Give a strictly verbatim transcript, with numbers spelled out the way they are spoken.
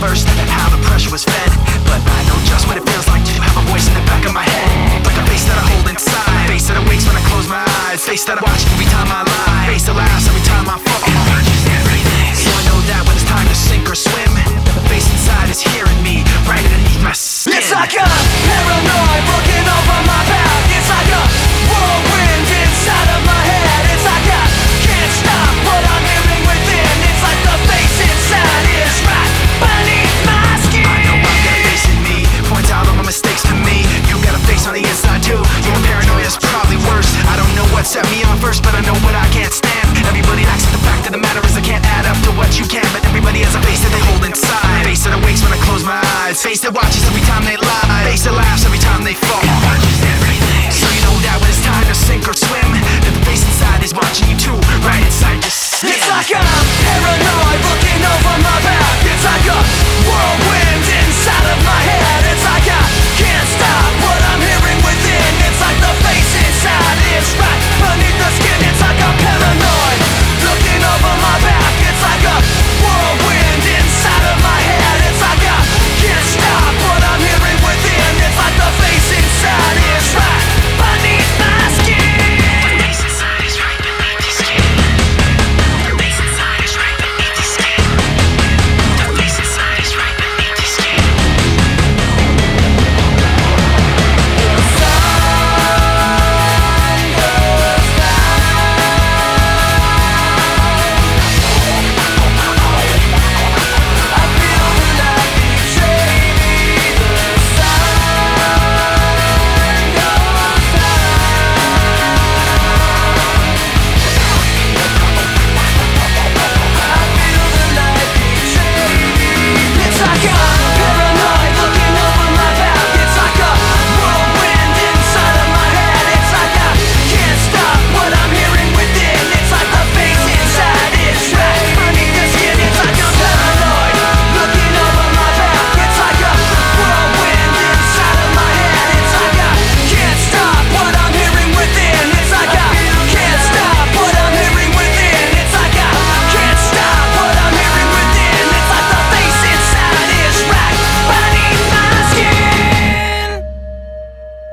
first, how the pressure was fed. But I know just what it feels like to have a voice in the back of my head, like a bass that I hold inside, bass that awakes when I close my eyes, bass that I